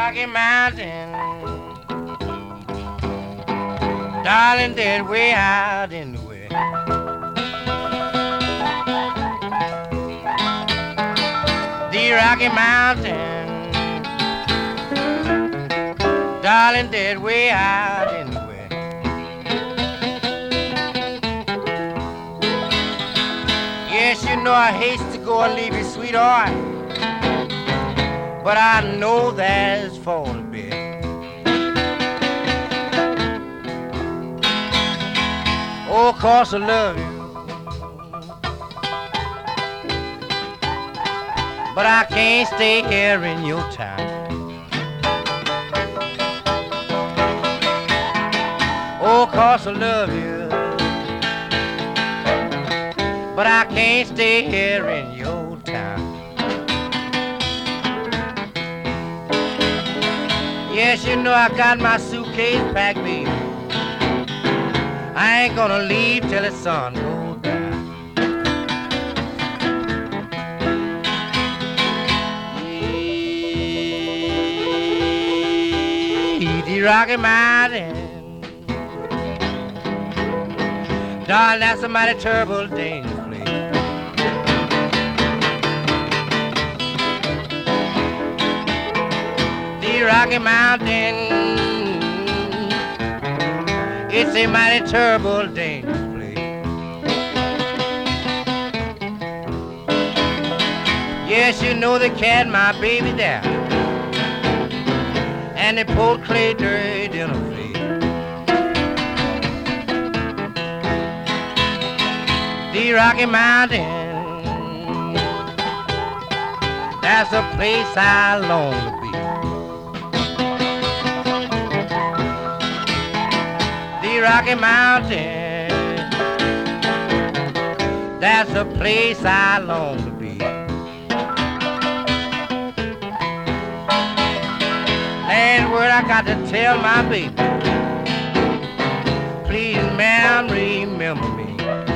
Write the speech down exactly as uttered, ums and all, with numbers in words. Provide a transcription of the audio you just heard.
Rocky Mountain, darling, dead way out in the west. The Rocky Mountain, darling, dead way out in the west. Yes, you know I hate to go and leave you, sweetheart, but I know that's for the best. Oh, 'cause I love you, but I can't stay here in your town. Oh, 'cause I love you, but I can't stay here in your town. Yes, you know I got my suitcase packed, baby. I ain't gonna leave till the sun goes down. The Rocky Mountain, darling, that's a mighty terrible, dangerous place. The Rocky Mountain, it's a mighty terrible, dangerous place. Yes, you know they carried my baby there, and they poured clay dirt in her face. The Rocky Mountain, that's a place I long to be. The Rocky Mountain, that's a place I long to be. Last word I got to tell my baby, please, ma'am, remember me.